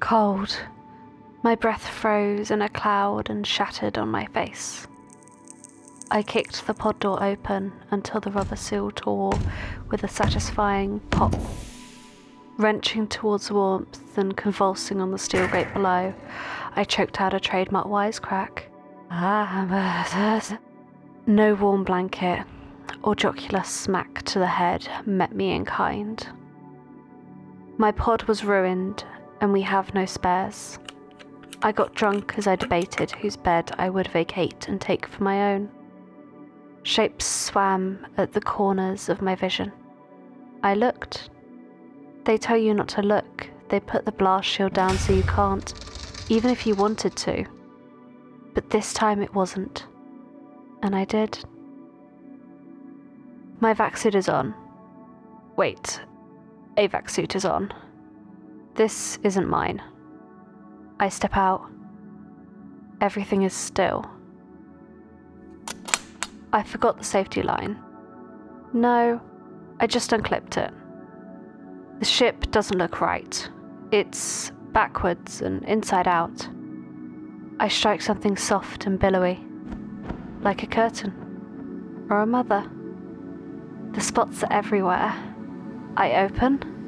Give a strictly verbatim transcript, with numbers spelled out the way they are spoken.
cold. My breath froze in a cloud and shattered on my face. I kicked the pod door open until the rubber seal tore with a satisfying pop. Wrenching towards warmth and convulsing on the steel grate below, I choked out a trademark wisecrack. No warm blanket or jocular smack to the head met me in kind. My pod was ruined, and we have no spares. I got drunk as I debated whose bed I would vacate and take for my own. Shapes swam at the corners of my vision. I looked. They tell you not to look. They put the blast shield down so you can't, even if you wanted to. But this time it wasn't. And I did. My vac suit is on. Wait, a vac suit is on. This isn't mine. I step out. Everything is still. I forgot the safety line. No, I just unclipped it. The ship doesn't look right. It's backwards and inside out. I strike something soft and billowy, like a curtain or a mother. The spots are everywhere. I open.